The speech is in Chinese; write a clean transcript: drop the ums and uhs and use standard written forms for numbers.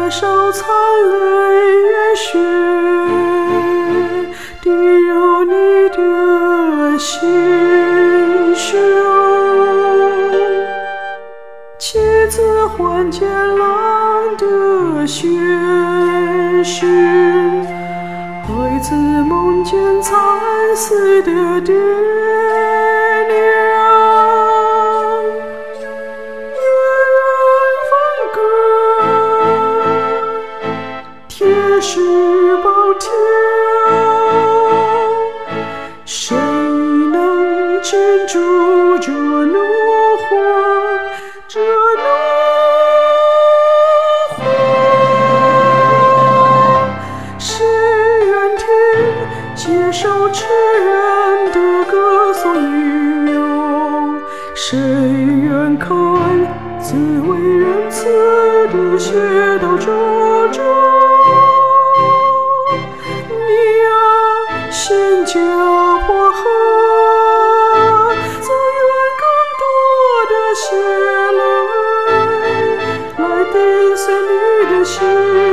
多少惨泪与血，滴入你的心胸。妻子换见郎的宣誓，孩子梦见惨死的爹娘。铁石包天，谁能禁住这怒火？这怒火，谁愿听接受痴人的歌颂英勇？谁愿看自为仁慈的血道灼灼？心焦破河，自愿更多的血泪来滴碎你的心。